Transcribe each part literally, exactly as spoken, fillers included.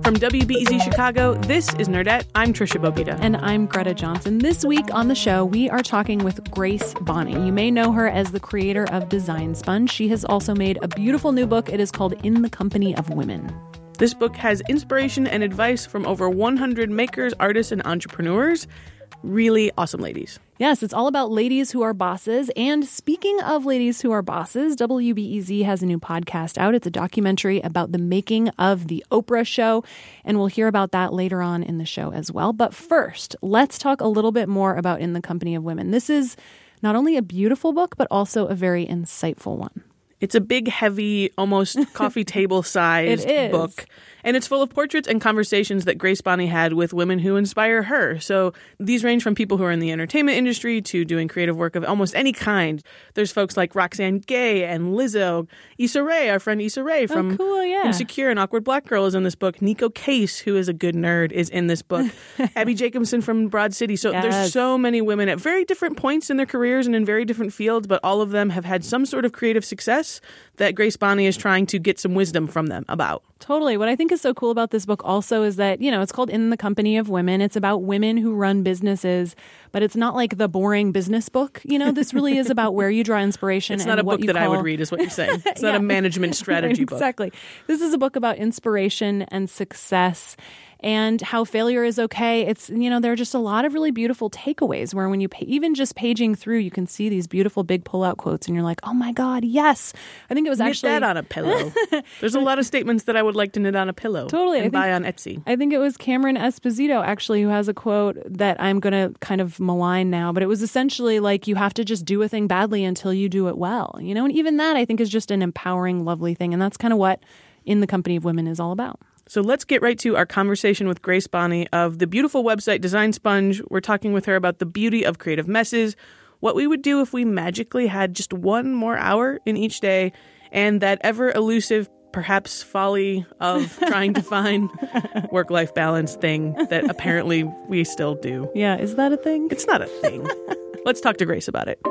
From W B E Z Chicago, this is Nerdette. I'm Trisha Bobita. And I'm Greta Johnson. This week on the show, we are talking with Grace Bonney. You may know her as the creator of Design Sponge. She has also made a beautiful new book. It is called In the Company of Women. This book has inspiration and advice from over one hundred makers, artists, and entrepreneurs. Really awesome ladies. Yes, it's all about ladies who are bosses. And speaking of ladies who are bosses, W B E Z has a new podcast out. It's a documentary about the making of The Oprah Show, and we'll hear about that later on in the show as well. But first, let's talk a little bit more about In the Company of Women. This is not only a beautiful book, but also a very insightful one. It's a big, heavy, almost coffee table-sized book. And it's full of portraits and conversations that Grace Bonney had with women who inspire her. So these range from people who are in the entertainment industry to doing creative work of almost any kind. There's folks like Roxane Gay and Lizzo. Issa Rae, our friend Issa Rae from oh, cool, yeah. Insecure and Awkward Black Girl is in this book. Nico Case, who is a good nerd, is in this book. Abby Jacobson from Broad City. So yes. There's so many women at very different points in their careers and in very different fields, but all of them have had some sort of creative success that Grace Bonney is trying to get some wisdom from them about. Totally. What I think is so cool about this book also is that, you know, it's called In the Company of Women. It's about women who run businesses, but it's not like the boring business book. You know, this really is about where you draw inspiration. It's and not a what book you that call... I would read is what you're saying. It's yeah. not a management strategy right, book. Exactly. This is a book about inspiration and success and how failure is okay. It's, you know, there are just a lot of really beautiful takeaways where when you, pa- even just paging through, you can see these beautiful big pull-out quotes and you're like, oh my God, yes. I think it was knit actually... that on a pillow. There's a lot of statements that I would like to knit on a pillow. Totally. And I think, buy on Etsy. I think it was Cameron Esposito, actually, who has a quote that I'm going to kind of malign now, but it was essentially like, you have to just do a thing badly until you do it well. You know, and even that I think is just an empowering, lovely thing. And that's kind of what In the Company of Women is all about. So let's get right to our conversation with Grace Bonney of the beautiful website Design Sponge. We're talking with her about the beauty of creative messes, what we would do if we magically had just one more hour in each day, and that ever elusive, perhaps folly of trying to find work-life balance thing that apparently we still do. Yeah, is that a thing? It's not a thing. Let's talk to Grace about it.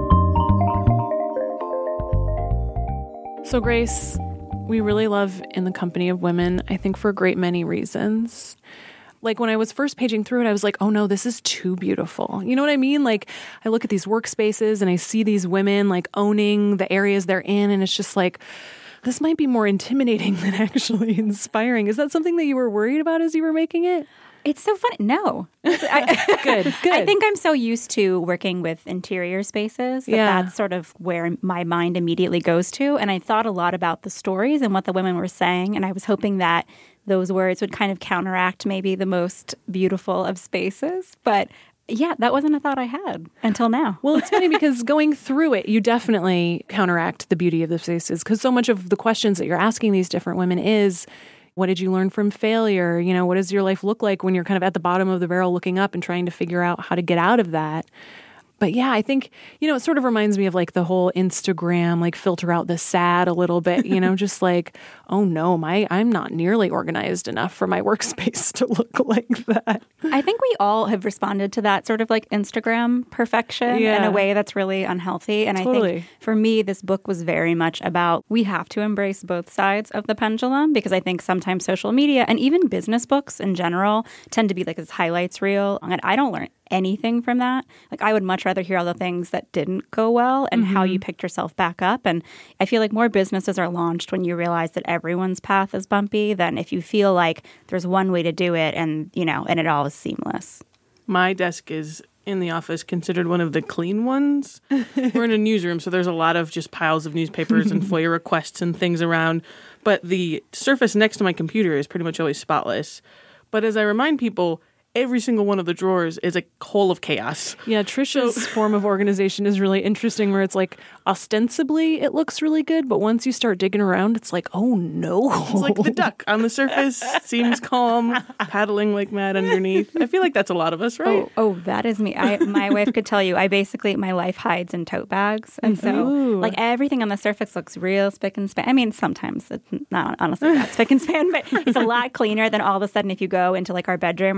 So Grace, we really love In the Company of Women, I think for a great many reasons. Like when I was first paging through it, I was like, oh no, this is too beautiful. You know what I mean? Like I look at these workspaces and I see these women like owning the areas they're in, and it's just like, this might be more intimidating than actually inspiring. Is that something that you were worried about as you were making it? It's so funny. No. I, good, good. I think I'm so used to working with interior spaces that yeah. that's sort of where my mind immediately goes to. And I thought a lot about the stories and what the women were saying. And I was hoping that those words would kind of counteract maybe the most beautiful of spaces. But yeah, that wasn't a thought I had until now. Well, it's funny because going through it, you definitely counteract the beauty of the spaces, because so much of the questions that you're asking these different women is, what did you learn from failure? You know, what does your life look like when you're kind of at the bottom of the barrel looking up and trying to figure out how to get out of that? But yeah, I think, you know, it sort of reminds me of like the whole Instagram, like filter out the sad a little bit, you know, just like, oh no, my I'm not nearly organized enough for my workspace to look like that. I think we all have responded to that sort of like Instagram perfection yeah. in a way that's really unhealthy. And totally. I think for me, this book was very much about we have to embrace both sides of the pendulum, because I think sometimes social media and even business books in general tend to be like this highlights reel. And I don't learn anything from that. Like I would much rather hear all the things that didn't go well and mm-hmm. how you picked yourself back up. And I feel like more businesses are launched when you realize that everyone's path is bumpy than if you feel like there's one way to do it and, you know, and it all is seamless. My desk is in the office considered one of the clean ones. We're in a newsroom, so there's a lot of just piles of newspapers and FOIA requests and things around. But the surface next to my computer is pretty much always spotless. But as I remind people, every single one of the drawers is a hole of chaos. Yeah, Trisha's so, form of organization is really interesting, where it's like ostensibly it looks really good, but once you start digging around, it's like, oh no. It's like the duck on the surface, seems calm, paddling like mad underneath. I feel like that's a lot of us, right? Oh, oh that is me. I, my wife could tell you, I basically, my life hides in tote bags. And so Ooh. like everything on the surface looks real spick and span. I mean, sometimes it's not honestly not spick and span, but it's a lot cleaner than all of a sudden if you go into like our bedroom or the entryway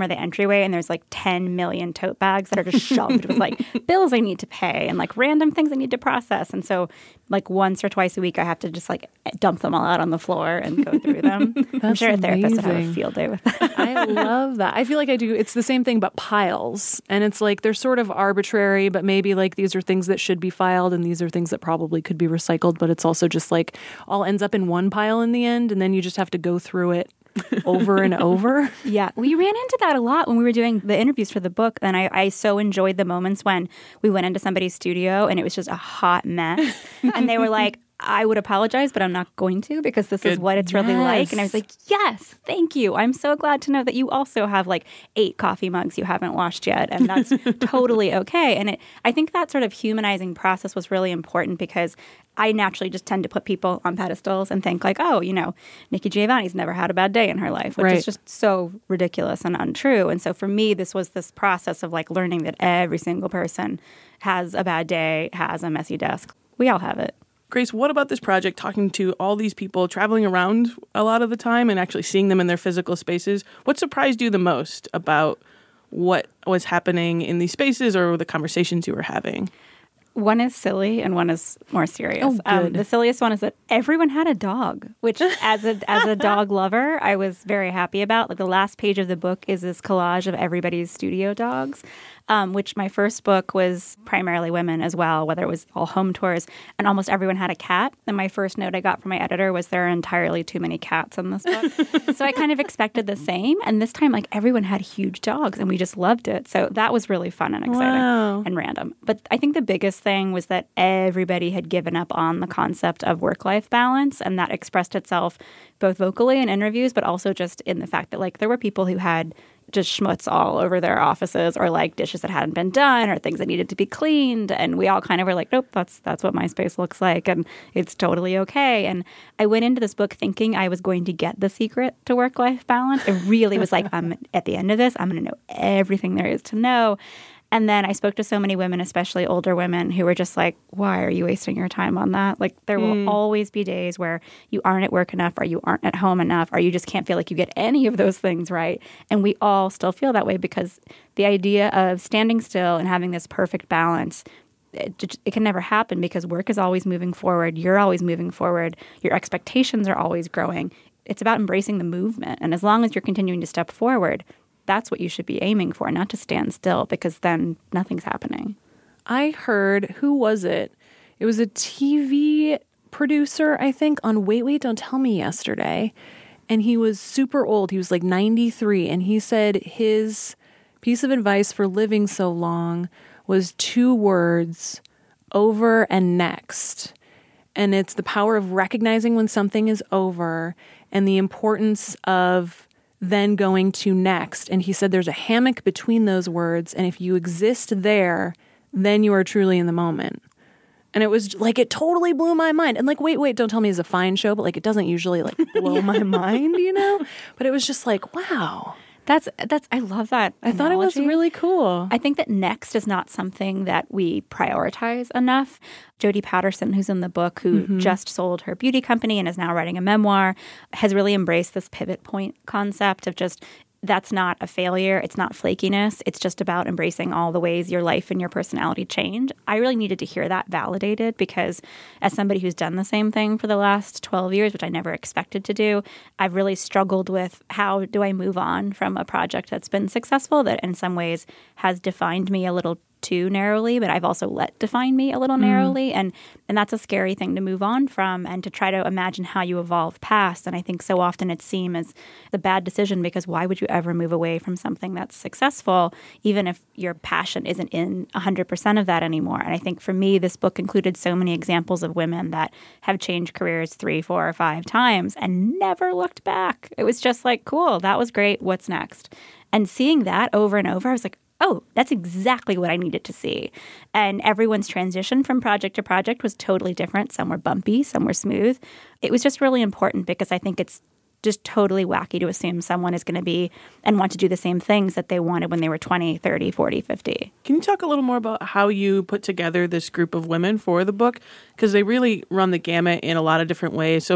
freeway and there's like ten million tote bags that are just shoved with like bills I need to pay and like random things I need to process. And so like once or twice a week, I have to just like dump them all out on the floor and go through them. I'm sure a therapist would have a field day with that. I love that. I feel like I do. It's the same thing, but piles. And it's like they're sort of arbitrary, but maybe like these are things that should be filed and these are things that probably could be recycled. But it's also just like all ends up in one pile in the end. And then you just have to go through it over and over. Yeah, we ran into that a lot when we were doing the interviews for the book. And I, I so enjoyed the moments when we went into somebody's studio and it was just a hot mess. And they were like, I would apologize, but I'm not going to because this Good. is what it's Yes. really like. And I was like, yes, thank you. I'm so glad to know that you also have like eight coffee mugs you haven't washed yet. And that's totally okay. And it, I think that sort of humanizing process was really important because I naturally just tend to put people on pedestals and think like, oh, you know, Nikki Giovanni's never had a bad day in her life, which Right. is just so ridiculous and untrue. And so for me, this was this process of like learning that every single person has a bad day, has a messy desk. We all have it. Grace, what about this project, talking to all these people, traveling around a lot of the time and actually seeing them in their physical spaces? What surprised you the most about what was happening in these spaces or the conversations you were having? One is silly and one is more serious. Oh, Um, good. the silliest one is that everyone had a dog, which as a as a dog lover, I was very happy about. Like the last page of the book is this collage of everybody's studio dogs, um, which my first book was primarily women as well, whether it was all home tours, and almost everyone had a cat. And my first note I got from my editor was there are entirely too many cats in this book. So I kind of expected the same. And this time, like everyone had huge dogs and we just loved it. So that was really fun and exciting Wow. and random. But I think the biggest thing was that everybody had given up on the concept of work-life balance, and that expressed itself both vocally in interviews, but also just in the fact that like there were people who had just schmutz all over their offices or like dishes that hadn't been done or things that needed to be cleaned. And we all kind of were like, nope, that's that's what my space looks like. And it's totally okay. And I went into this book thinking I was going to get the secret to work-life balance. It really was like, I'm at the end of this, I'm going to know everything there is to know. And then I spoke to so many women, especially older women, who were just like, why are you wasting your time on that? Like, there will Mm. always be days where you aren't at work enough or you aren't at home enough or you just can't feel like you get any of those things right. And we all still feel that way because the idea of standing still and having this perfect balance, it, just- it can never happen because work is always moving forward. You're always moving forward. Your expectations are always growing. It's about embracing the movement. And as long as you're continuing to step forward, that's what you should be aiming for, not to stand still, because then nothing's happening. I heard, who was it? It was a T V producer, I think, on Wait, Wait, Don't Tell Me yesterday. And he was super old. He was like ninety-three. And he said his piece of advice for living so long was two words, over and next. And it's the power of recognizing when something is over and the importance of then going to next. And he said there's a hammock between those words. And if you exist there, then you are truly in the moment. And it was like, it totally blew my mind. And like, Wait, Wait, Don't Tell Me is a fine show, but like, it doesn't usually like blow my mind, you know? But it was just like, wow. That's that's I love that. I thought it was analogy. really cool. I think that next is not something that we prioritize enough. Jodie Patterson, who's in the book, who Mm-hmm. just sold her beauty company and is now writing a memoir, has really embraced this pivot point concept of just that's not a failure. It's not flakiness. It's just about embracing all the ways your life and your personality change. I really needed to hear that validated because as somebody who's done the same thing for the last twelve years, which I never expected to do, I've really struggled with how do I move on from a project that's been successful that in some ways has defined me a little too narrowly, but I've also let define me a little narrowly. And and that's a scary thing to move on from and to try to imagine how you evolve past. And I think so often it's seen as the bad decision because why would you ever move away from something that's successful, even if your passion isn't in one hundred percent of that anymore? And I think for me, this book included so many examples of women that have changed careers three, four, or five times and never looked back. It was just like, cool, that was great. What's next? And seeing that over and over, I was like, oh, that's exactly what I needed to see. And everyone's transition from project to project was totally different. Some were bumpy, some were smooth. It was just really important because I think it's just totally wacky to assume someone is going to be and want to do the same things that they wanted when they were twenty, thirty, forty, fifty. Can you talk a little more about how you put together this group of women for the book? Because they really run the gamut in a lot of different ways. So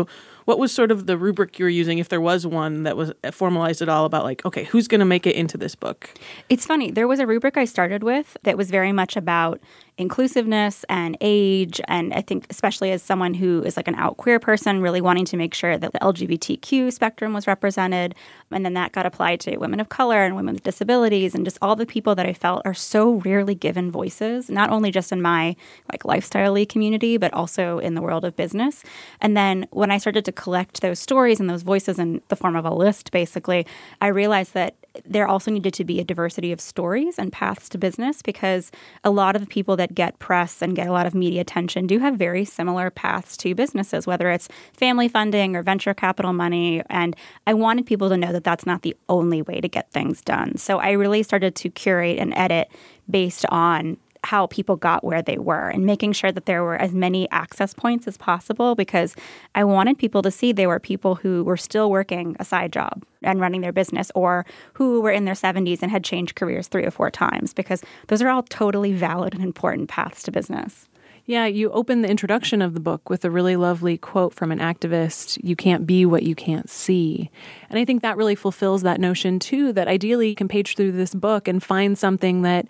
What was sort of the rubric you were using, if there was one that was formalized at all, about like, okay, who's going to make it into this book? It's funny. There was a rubric I started with that was very much about inclusiveness and age. And I think especially as someone who is like an out queer person, really wanting to make sure that the L G B T Q spectrum was represented. And then that got applied to women of color and women with disabilities and just all the people that I felt are so rarely given voices, not only just in my like lifestyle-y community, but also in the world of business. And then when I started to collect those stories and those voices in the form of a list, basically, I realized that there also needed to be a diversity of stories and paths to business, because a lot of the people that get press and get a lot of media attention do have very similar paths to businesses, whether it's family funding or venture capital money. And I wanted people to know that that's not the only way to get things done. So I really started to curate and edit based on how people got where they were and making sure that there were as many access points as possible, because I wanted people to see they were people who were still working a side job and running their business, or who were in their seventies and had changed careers three or four times, because those are all totally valid and important paths to business. Yeah, you open the introduction of the book with a really lovely quote from an activist, "You can't be what you can't see." And I think that really fulfills that notion, too, that ideally you can page through this book and find something that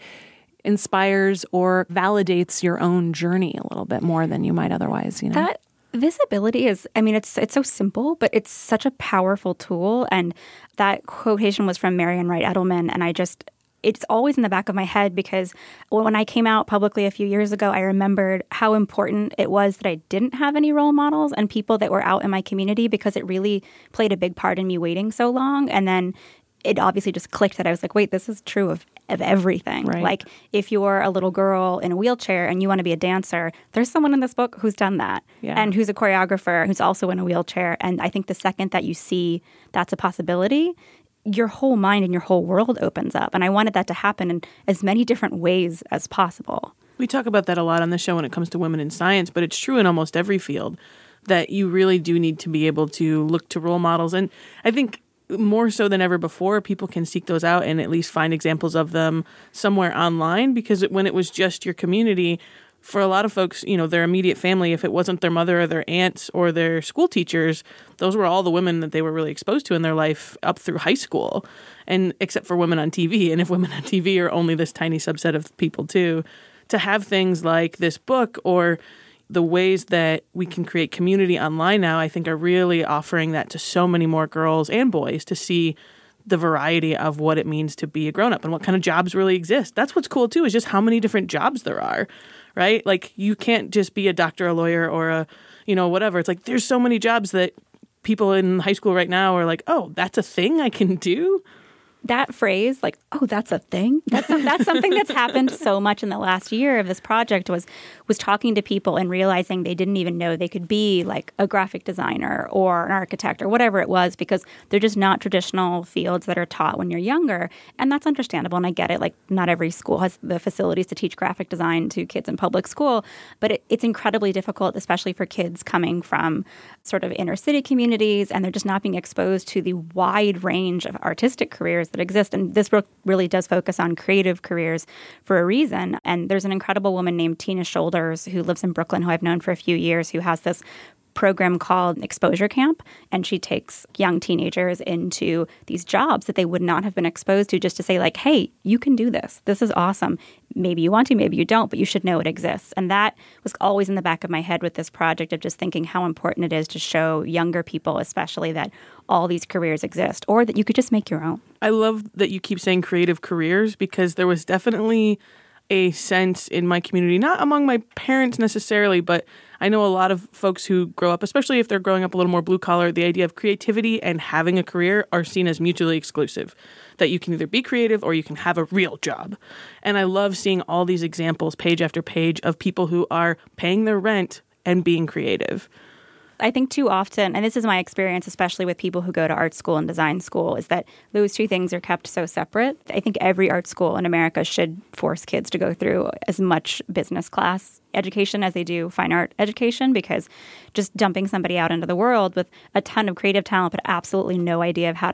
inspires or validates your own journey a little bit more than you might otherwise, you know? That visibility is, I mean, it's it's so simple, but it's such a powerful tool. And that quotation was from Marian Wright Edelman. And I just, it's always in the back of my head, because when I came out publicly a few years ago, I remembered how important it was that I didn't have any role models and people that were out in my community, because it really played a big part in me waiting so long. And then it obviously just clicked that I was like, wait, this is true of, of everything. Right. Like if you're a little girl in a wheelchair and you want to be a dancer, there's someone in this book who's done that, yeah. and who's a choreographer who's also in a wheelchair. And I think the second that you see that's a possibility, your whole mind and your whole world opens up. And I wanted that to happen in as many different ways as possible. We talk about that a lot on the show when it comes to women in science, but it's true in almost every field that you really do need to be able to look to role models. And I think more so than ever before, people can seek those out and at least find examples of them somewhere online, because when it was just your community, for a lot of folks, you know, their immediate family, if it wasn't their mother or their aunts or their school teachers, those were all the women that they were really exposed to in their life up through high school, and except for women on T V. And if women on T V are only this tiny subset of people too, to have things like this book or the ways that we can create community online now, I think are really offering that to so many more girls and boys to see the variety of what it means to be a grown-up and what kind of jobs really exist. That's what's cool, too, is just how many different jobs there are, right? Like, you can't just be a doctor, a lawyer, or a, you know, whatever. It's like there's so many jobs that people in high school right now are like, oh, that's a thing I can do? That phrase, like, oh, that's a thing. That's that's something that's happened so much in the last year of this project, was was talking to people and realizing they didn't even know they could be like a graphic designer or an architect or whatever it was, because they're just not traditional fields that are taught when you're younger. And that's understandable. And I get it. Like, not every school has the facilities to teach graphic design to kids in public school. But it, it's incredibly difficult, especially for kids coming from sort of inner city communities, and they're just not being exposed to the wide range of artistic careers that exist. And this book really does focus on creative careers for a reason. And there's an incredible woman named Tina Shoulders who lives in Brooklyn, who I've known for a few years, who has this program called Exposure Camp. And she takes young teenagers into these jobs that they would not have been exposed to, just to say, like, hey, you can do this. This is awesome. Maybe you want to, maybe you don't, but you should know it exists. And that was always in the back of my head with this project, of just thinking how important it is to show younger people, especially, that all these careers exist, or that you could just make your own. I love that you keep saying creative careers, because there was definitely a sense in my community, not among my parents necessarily, but I know a lot of folks who grow up, especially if they're growing up a little more blue collar, the idea of creativity and having a career are seen as mutually exclusive, that you can either be creative or you can have a real job. And I love seeing all these examples, page after page, of people who are paying their rent and being creative. I think too often, and this is my experience, especially with people who go to art school and design school, is that those two things are kept so separate. I think every art school in America should force kids to go through as much business class education as they do fine art education, because just dumping somebody out into the world with a ton of creative talent but absolutely no idea of how to like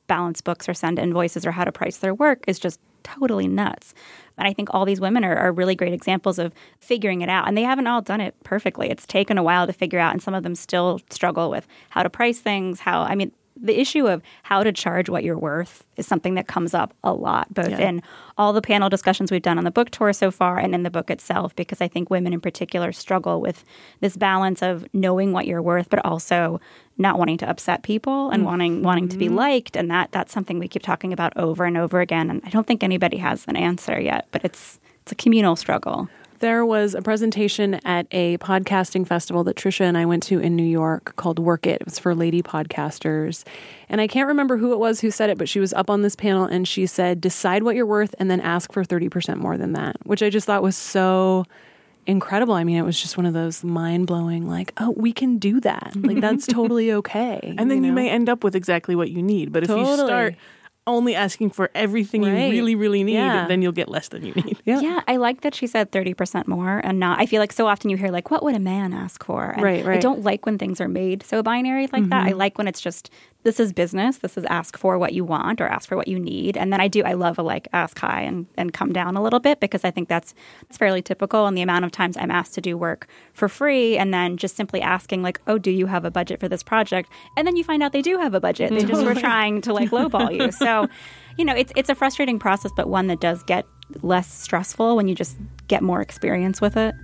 balance books or send invoices or how to price their work is just totally nuts. And I think all these women are, are really great examples of figuring it out. And they haven't all done it perfectly. It's taken a while to figure out, and some of them still struggle with how to price things, how, I mean, the issue of how to charge what you're worth is something that comes up a lot, both yeah. in all the panel discussions we've done on the book tour so far and in the book itself, because I think women in particular struggle with this balance of knowing what you're worth, but also not wanting to upset people and mm-hmm. wanting wanting to be liked. And that that's something we keep talking about over and over again. And I don't think anybody has an answer yet, but it's it's a communal struggle. There was a presentation at a podcasting festival that Trisha and I went to in New York called Work It. It was for lady podcasters. And I can't remember who it was who said it, but she was up on this panel and she said, decide what you're worth and then ask for thirty percent more than that, which I just thought was so incredible. I mean, it was just one of those mind-blowing, like, oh, we can do that. Like, that's totally okay. And then you, know? you may end up with exactly what you need. But if totally. you start only asking for everything right. you really, really need, yeah. then you'll get less than you need. Yeah. yeah, I like that she said thirty percent more and not, I feel like so often you hear like, what would a man ask for? And right, right. I don't like when things are made so binary like mm-hmm. that. I like when it's just, this is business. This is ask for what you want or ask for what you need. And then I do, I love a like ask high and, and come down a little bit, because I think that's, that's fairly typical. And the amount of times I'm asked to do work for free and then just simply asking like, oh, do you have a budget for this project? And then you find out they do have a budget. They just were trying to like lowball you. So, you know, it's it's a frustrating process, but one that does get less stressful when you just get more experience with it.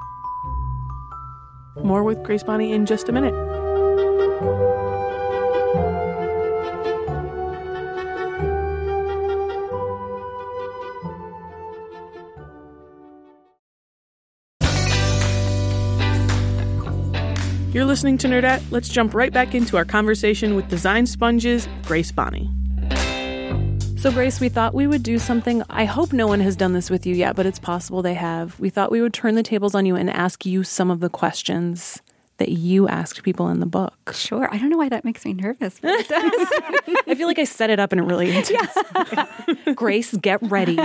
More with Grace Bonney in just a minute. You're listening to Nerdette. Let's jump right back into our conversation with Design Sponge's Grace Bonney. So, Grace, we thought we would do something. I hope no one has done this with you yet, but it's possible they have. We thought we would turn the tables on you and ask you some of the questions that you asked people in the book. Sure. I don't know why that makes me nervous, but it does. I feel like I set it up in a really intense way. Grace, get ready.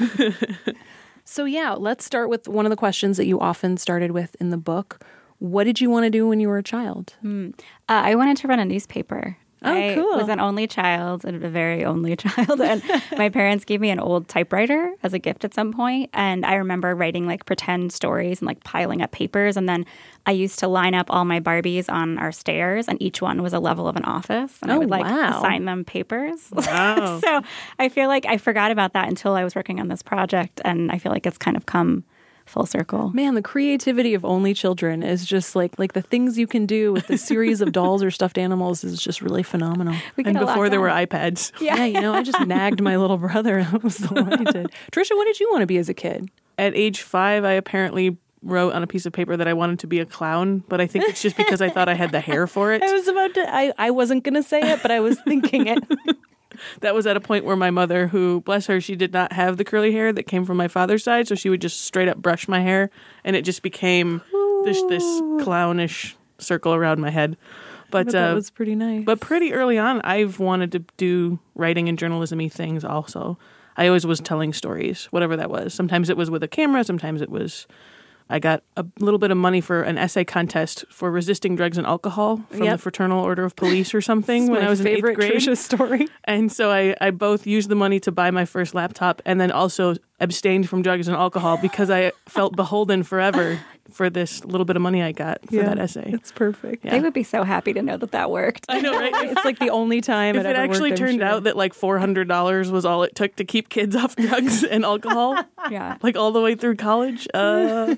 So, yeah, let's start with one of the questions that you often started with in the book. What did you want to do when you were a child? Mm. Uh, I wanted to run a newspaper. Oh, I cool. was an only child, a very only child, and my parents gave me an old typewriter as a gift at some point, and I remember writing like pretend stories and like piling up papers, and then I used to line up all my Barbies on our stairs, and each one was a level of an office, and oh, I would like wow. assign them papers. Wow. So I feel like I forgot about that until I was working on this project, and I feel like it's kind of come full circle. Man, the creativity of only children is just like like the things you can do with the series of dolls or stuffed animals is just really phenomenal. And before there were iPads. Yeah. yeah, you know, I just nagged my little brother. That was all I did. Trisha, what did you want to be as a kid? At age five, I apparently wrote on a piece of paper that I wanted to be a clown, but I think it's just because I thought I had the hair for it. I was about to, I, I wasn't going to say it, but I was thinking it. That was at a point where my mother, who, bless her, she did not have the curly hair that came from my father's side, so she would just straight up brush my hair, and it just became this this clownish circle around my head. But, but that uh, was pretty nice. But pretty early on, I've wanted to do writing and journalism-y things also. I always was telling stories, whatever that was. Sometimes it was with a camera, sometimes it was... I got a little bit of money for an essay contest for resisting drugs and alcohol from yep. the Fraternal Order of Police or something when I was in eighth grade. Trisha story. And so I, I both used the money to buy my first laptop and then also abstained from drugs and alcohol because I felt beholden forever for this little bit of money I got for yeah, that essay. It's perfect. Yeah. They would be so happy to know that that worked. I know, right? It's like the only time if it, it ever actually worked, turned sure. out that like four hundred dollars was all it took to keep kids off drugs and alcohol, yeah, like all the way through college. Uh...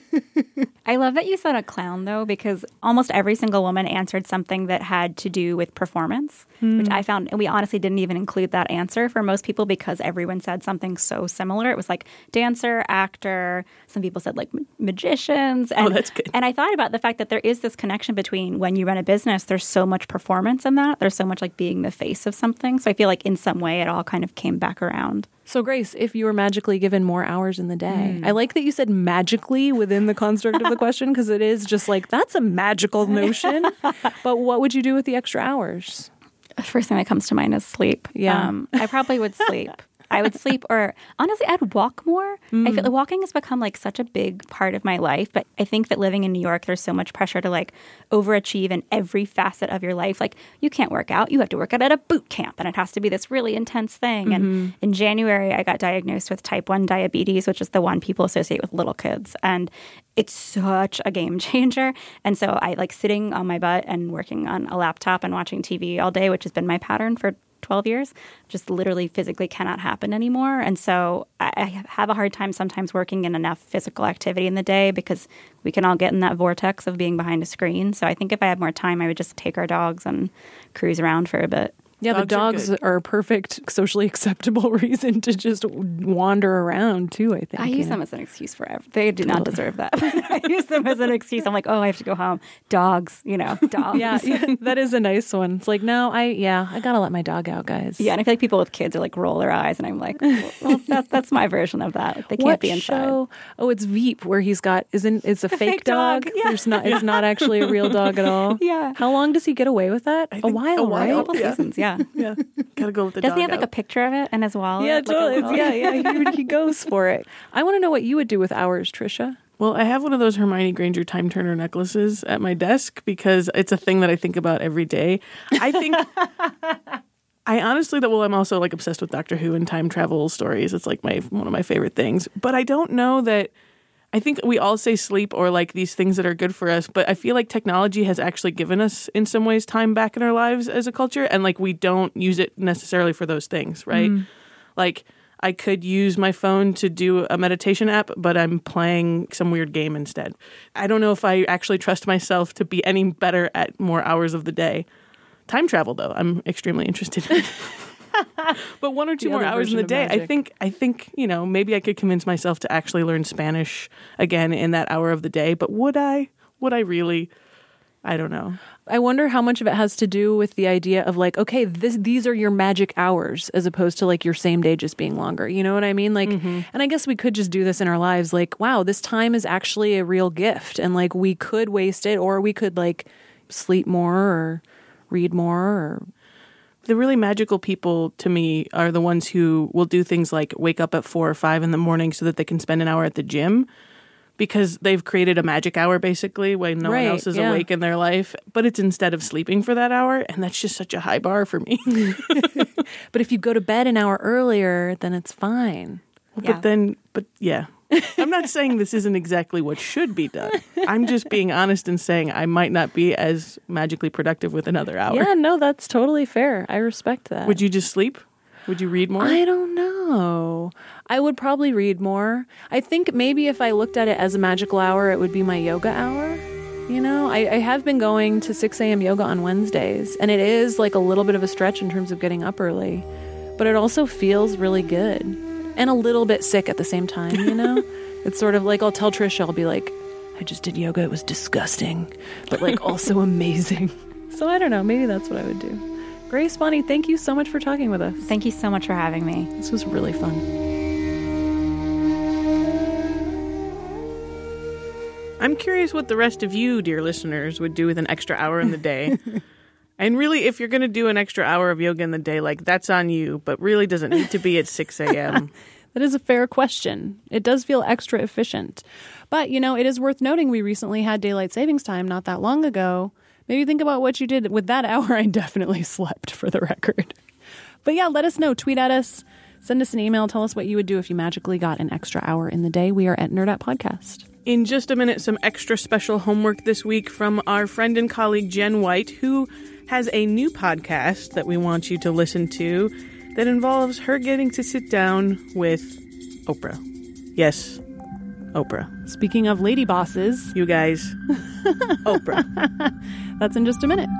I love that you said a clown, though, because almost every single woman answered something that had to do with performance, hmm. which I found, and we honestly didn't even include that answer for most people because everyone said something so similar. It was like dancer, actor. Some people said like magicians. And, oh, that's good. And I thought about the fact that there is this connection between when you run a business, there's so much performance in that. There's so much like being the face of something. So I feel like in some way it all kind of came back around. So, Grace, if you were magically given more hours in the day, mm. I like that you said magically within the construct of the question because it is just like, that's a magical notion. But what would you do with the extra hours? First thing that comes to mind is sleep. Yeah. Um, I probably would sleep. I, I would sleep, or honestly, I'd walk more. Mm. I feel like walking has become like such a big part of my life. But I think that living in New York, there's so much pressure to like overachieve in every facet of your life. Like you can't work out. You have to work out at a boot camp, and it has to be this really intense thing. Mm-hmm. And in January, I got diagnosed with type one diabetes, which is the one people associate with little kids. And it's such a game changer. And so I like sitting on my butt and working on a laptop and watching T V all day, which has been my pattern for twelve years, just literally physically cannot happen anymore. And so I, I have a hard time sometimes working in enough physical activity in the day because we can all get in that vortex of being behind a screen. So I think if I had more time, I would just take our dogs and cruise around for a bit. Yeah, dogs the dogs are, are a perfect socially acceptable reason to just wander around, too, I think. I use know? them as an excuse forever. They do not deserve that. I use them as an excuse. I'm like, oh, I have to go home. Dogs, you know, dogs. Yeah, yeah, that is a nice one. It's like, no, I, yeah, I got to let my dog out, guys. Yeah, and I feel like people with kids are like, roll their eyes. And I'm like, well, that, that's my version of that. They can't what be inside. Show? Oh, it's Veep, where he's got, isn't, it's a, a fake, fake dog. dog. Yeah. There's not, it's not actually a real dog at all. Yeah. How long does he get away with that? I a while, a while, right? A couple yeah. seasons, yeah. Yeah. Gotta go with the Doesn't dog he have out. like a picture of it in his wallet? Yeah, like totally. little... yeah, yeah. He, he goes for it. I want to know what you would do with hours, Trisha. Well, I have one of those Hermione Granger time turner necklaces at my desk because it's a thing that I think about every day. I think, I honestly, that well, I'm also like obsessed with Doctor Who and time travel stories. It's like my one of my favorite things. But I don't know that. I think we all say sleep or like these things that are good for us, but I feel like technology has actually given us in some ways time back in our lives as a culture, and like we don't use it necessarily for those things, right? Mm. Like I could use my phone to do a meditation app, but I'm playing some weird game instead. I don't know if I actually trust myself to be any better at more hours of the day. Time travel, though, I'm extremely interested in. But one or two the more hours in the day, magic. I think, I think, you know, maybe I could convince myself to actually learn Spanish again in that hour of the day. But would I? Would I really? I don't know. I wonder how much of it has to do with the idea of like, okay, this, these are your magic hours as opposed to like your same day just being longer. You know what I mean? Like, mm-hmm. And I guess we could just do this in our lives. Like, wow, this time is actually a real gift. And like, we could waste it, or we could like sleep more or read more or... The really magical people to me are the ones who will do things like wake up at four or five in the morning so that they can spend an hour at the gym, because they've created a magic hour basically when no right, one else is yeah. awake in their life. But it's instead of sleeping for that hour, and that's just such a high bar for me. But if you go to bed an hour earlier, then it's fine. Well, yeah. But then, but yeah. I'm not saying this isn't exactly what should be done. I'm just being honest and saying I might not be as magically productive with another hour. Yeah, no, that's totally fair. I respect that. Would you just sleep? Would you read more? I don't know. I would probably read more. I think maybe if I looked at it as a magical hour, it would be my yoga hour. You know, I, I have been going to six a.m. yoga on Wednesdays, and it is like a little bit of a stretch in terms of getting up early, but it also feels really good. And a little bit sick at the same time, you know? It's sort of like I'll tell Trisha, I'll be like, I just did yoga. It was disgusting, but like also amazing. So I don't know. Maybe that's what I would do. Grace, Bonnie, thank you so much for talking with us. Thank you so much for having me. This was really fun. I'm curious what the rest of you, dear listeners, would do with an extra hour in the day. And really, if you're going to do an extra hour of yoga in the day, like, that's on you, but really doesn't need to be at six a.m. That is a fair question. It does feel extra efficient. But, you know, it is worth noting we recently had daylight savings time not that long ago. Maybe think about what you did with that hour. I definitely slept, for the record. But yeah, let us know. Tweet at us. Send us an email. Tell us what you would do if you magically got an extra hour in the day. We are at Nerdette Podcast. In just a minute, some extra special homework this week from our friend and colleague Jen White, who has a new podcast that we want you to listen to that involves her getting to sit down with Oprah. Yes, Oprah. Speaking of lady bosses, you guys, Oprah. That's in just a minute.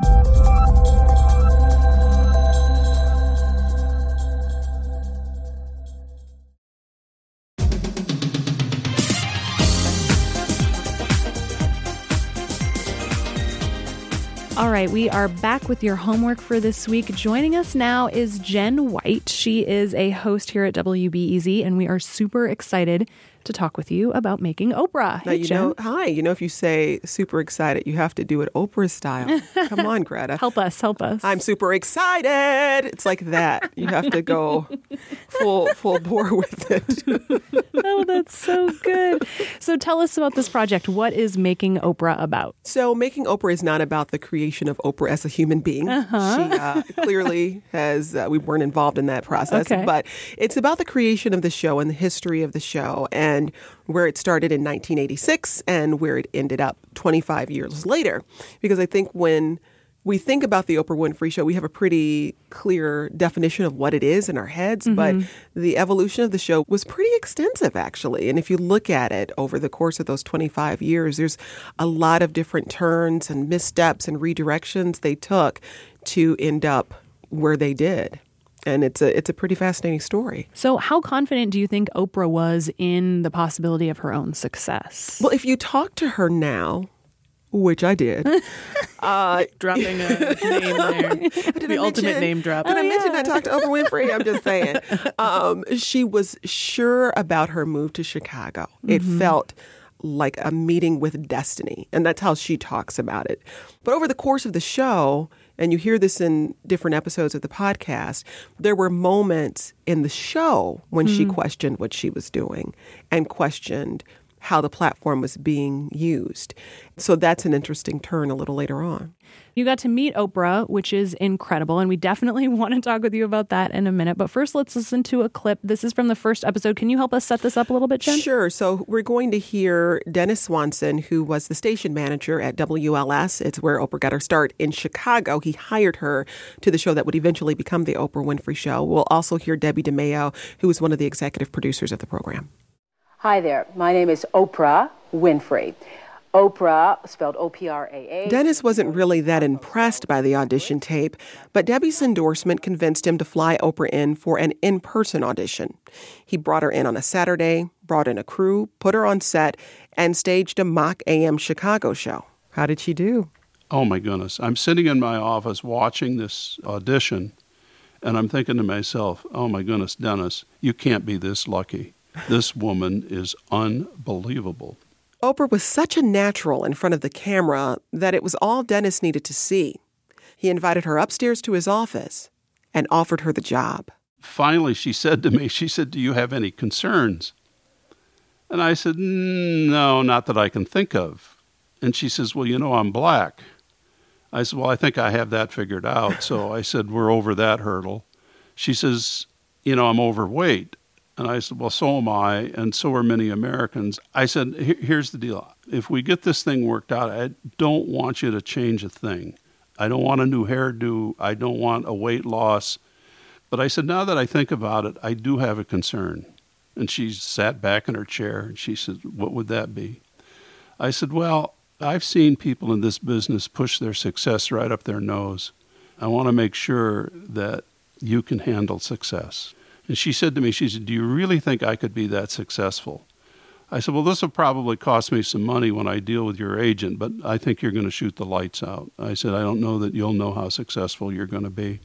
All right, we are back with your homework for this week. Joining us now is Jen White. She is a host here at W B E Z, and we are super excited to talk with you about making Oprah. Now, Hey, you Jen. know, hi. You know, if you say super excited, you have to do it Oprah style. Come on, Greta. Help us, help us. I'm super excited. It's like that. You have to go full full bore with it. Oh, that's so good. So tell us about this project. What is Making Oprah about? So Making Oprah is not about the creation of Oprah as a human being. Uh-huh. She uh, clearly has, uh, we weren't involved in that process. Okay. But it's about the creation of the show and the history of the show and where it started in nineteen eighty-six and where it ended up twenty-five years later. Because I think when we think about the Oprah Winfrey Show, we have a pretty clear definition of what it is in our heads, mm-hmm. but the evolution of the show was pretty extensive, actually. And if you look at it over the course of those twenty-five years, there's a lot of different turns and missteps and redirections they took to end up where they did. And it's a it's a pretty fascinating story. So how confident do you think Oprah was in the possibility of her own success? Well, if you talk to her now, which I did. uh, Dropping a name there. The ultimate mention, name drop. Did oh, I yeah. mention I talked to Oprah Winfrey? I'm just saying. Um, she was sure about her move to Chicago. Mm-hmm. It felt like a meeting with destiny. And that's how she talks about it. But over the course of the show, and you hear this in different episodes of the podcast, there were moments in the show when mm-hmm. she questioned what she was doing and questioned how the platform was being used. So that's an interesting turn a little later on. You got to meet Oprah, which is incredible, and we definitely want to talk with you about that in a minute. But first, let's listen to a clip. This is from the first episode. Can you help us set this up a little bit, Jen? Sure. So we're going to hear Dennis Swanson, who was the station manager at W L S. It's where Oprah got her start in Chicago. He hired her to the show that would eventually become the Oprah Winfrey Show. We'll also hear Debbie DeMayo, who was one of the executive producers of the program. Hi there. My name is Oprah Winfrey. Oprah, spelled O P R A A. Dennis wasn't really that impressed by the audition tape, but Debbie's endorsement convinced him to fly Oprah in for an in-person audition. He brought her in on a Saturday, brought in a crew, put her on set, and staged a mock A M Chicago show. How did she do? Oh, my goodness. I'm sitting in my office watching this audition, and I'm thinking to myself, oh, my goodness, Dennis, you can't be this lucky. This woman is unbelievable. Oprah was such a natural in front of the camera that it was all Dennis needed to see. He invited her upstairs to his office and offered her the job. Finally, she said to me, she said, do you have any concerns? And I said, no, not that I can think of. And she says, well, you know, I'm black. I said, well, I think I have that figured out. So I said, we're over that hurdle. She says, you know, I'm overweight. And I said, well, so am I, and so are many Americans. I said, here's the deal. If we get this thing worked out, I don't want you to change a thing. I don't want a new hairdo. I don't want a weight loss. But I said, now that I think about it, I do have a concern. And she sat back in her chair, and she said, what would that be? I said, well, I've seen people in this business push their success right up their nose. I want to make sure that you can handle success. And she said to me, she said, do you really think I could be that successful? I said, well, this will probably cost me some money when I deal with your agent, but I think you're going to shoot the lights out. I said, I don't know that you'll know how successful you're going to be.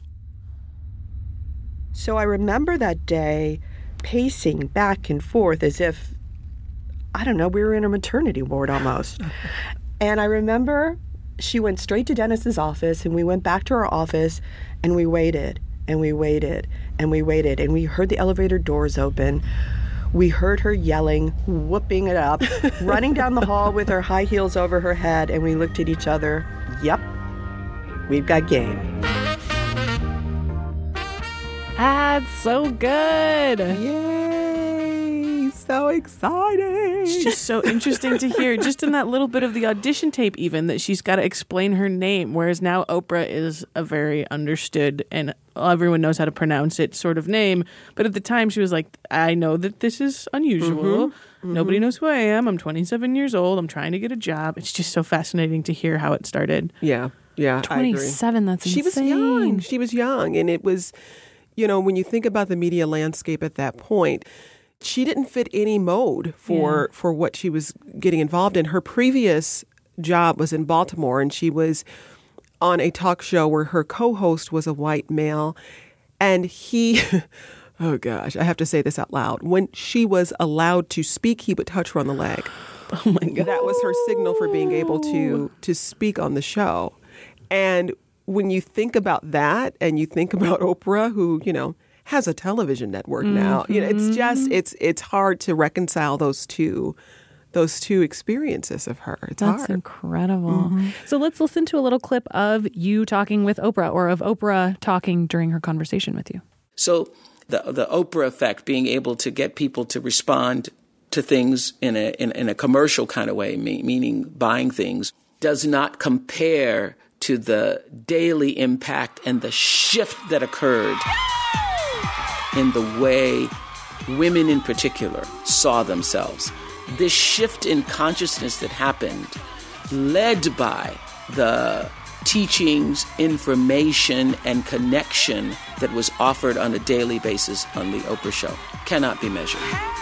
So I remember that day pacing back and forth as if, I don't know, we were in a maternity ward almost. And I remember she went straight to Dennis's office, and we went back to our office, and we waited. And we waited, and we waited, and we heard the elevator doors open. We heard her yelling, whooping it up, running down the hall with her high heels over her head, and we looked at each other. Yep, we've got game. That's so good. Yay! So exciting. It's just so interesting to hear, just in that little bit of the audition tape even, that she's got to explain her name, whereas now Oprah is a very understood and everyone knows how to pronounce it sort of name. But at the time she was like, I know that this is unusual. Mm-hmm. Mm-hmm. Nobody knows who I am. I'm twenty-seven years old. I'm trying to get a job. It's just so fascinating to hear how it started. Yeah, yeah, twenty-seven, I agree. that's she insane. She was young. She was young. And it was, you know, when you think about the media landscape at that point, she didn't fit any mode for, yeah. for what she was getting involved in. Her previous job was in Baltimore, and she was on a talk show where her co-host was a white male, and he, oh gosh, I have to say this out loud. When she was allowed to speak, he would touch her on the leg. Oh my God. That was her signal for being able to to speak on the show. And when you think about that, and you think about Oprah, who, you know, has a television network now, mm-hmm. you know, it's just it's it's hard to reconcile those two those two experiences of her. It's That's hard. incredible. Mm-hmm. So let's listen to a little clip of you talking with Oprah, or of Oprah talking during her conversation with you. So the the Oprah effect, being able to get people to respond to things in a in, in a commercial kind of way, me, meaning buying things, does not compare to the daily impact and the shift that occurred in the way women in particular saw themselves. This shift in consciousness that happened, led by the teachings, information, and connection that was offered on a daily basis on the Oprah Show, cannot be measured.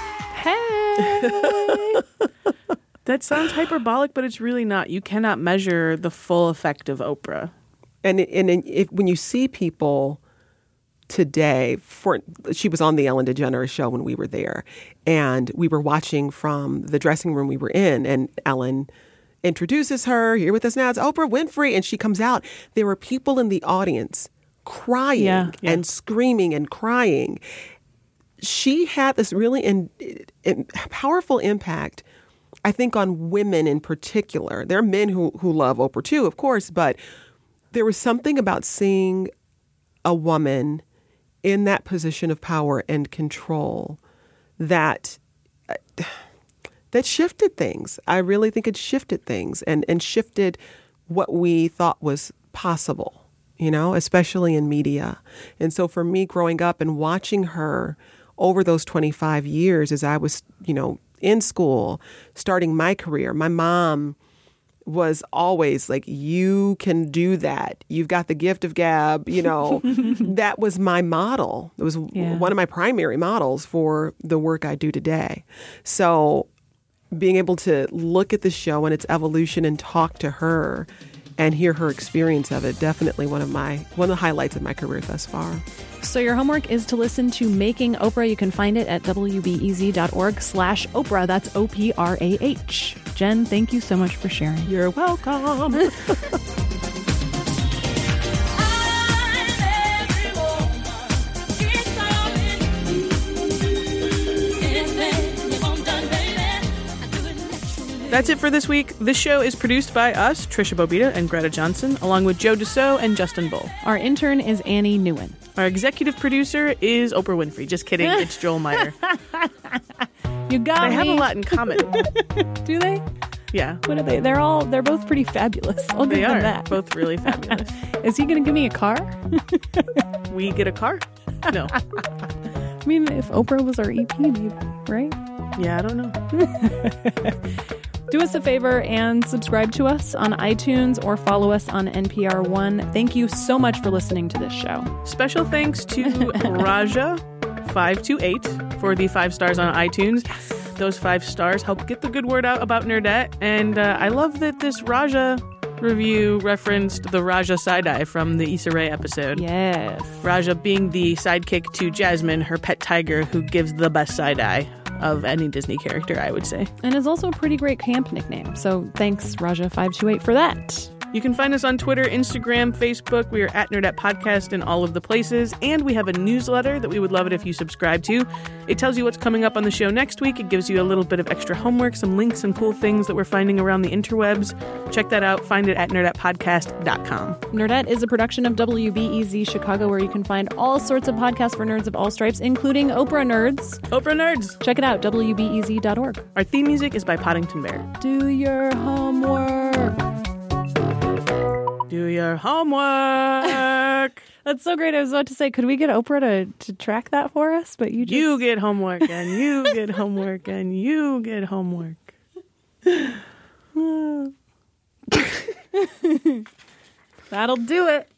Hey! That sounds hyperbolic, but it's really not. You cannot measure the full effect of Oprah. And and if, when you see people today, for she was on the Ellen DeGeneres show when we were there, and we were watching from the dressing room we were in, and Ellen introduces her, here with us now, it's Oprah Winfrey, and she comes out. There were people in the audience crying yeah, yeah. and screaming and crying. She had this really in, in, powerful impact, I think, on women in particular. There are men who who love Oprah too, of course, but there was something about seeing a woman in that position of power and control that that shifted things. I really think it shifted things and, and shifted what we thought was possible, you know, especially in media. And so for me, growing up and watching her over those twenty-five years as I was, you know, in school, starting my career, my mom was always like, you can do that. You've got the gift of gab, you know. That was my model. It was yeah. one of my primary models for the work I do today. So being able to look at the show and its evolution and talk to her and hear her experience of it, definitely one of my one of the highlights of my career thus far. So your homework is to listen to Making Oprah. You can find it at wbez.org slash Oprah. That's O P R A H. Jen, thank you so much for sharing. You're welcome. That's it for this week. This show is produced by us, Trisha Bobita and Greta Johnson, along with Joe Dassault and Justin Bull. Our intern is Annie Nguyen. Our executive producer is Oprah Winfrey. Just kidding. It's Joel Meyer. You got they me. They have a lot in common. Do they? Yeah. What are they? They're all, they're both pretty fabulous. I'll they give are them that. Both really fabulous. Is he going to give me a car? We get a car? No. I mean, if Oprah was our E P, maybe, right? Yeah, I don't know. Do us a favor and subscribe to us on iTunes or follow us on N P R One. Thank you so much for listening to this show. Special thanks to Raja five two eight for the five stars on iTunes. Yes. Those five stars help get the good word out about Nerdette. And uh, I love that this Raja review referenced the Raja side-eye from the Issa Rae episode. Yes. Raja being the sidekick to Jasmine, her pet tiger, who gives the best side-eye of any Disney character, I would say. And is also a pretty great camp nickname. So thanks, Raja five two eight, for that. You can find us on Twitter, Instagram, Facebook. We are at Nerdette Podcast in all of the places. And we have a newsletter that we would love it if you subscribe to. It tells you what's coming up on the show next week. It gives you a little bit of extra homework, some links and cool things that we're finding around the interwebs. Check that out. Find it at nerdette podcast dot com. Nerdette is a production of W B E Z Chicago, where you can find all sorts of podcasts for nerds of all stripes, including Oprah Nerds. Oprah Nerds. Check it out, W B E Z dot org. Our theme music is by Poddington Bear. Do your homework. Do your homework. That's so great. I was about to say, could we get Oprah to, to track that for us? But you just... You get homework, and you get homework, and you get homework. That'll do it.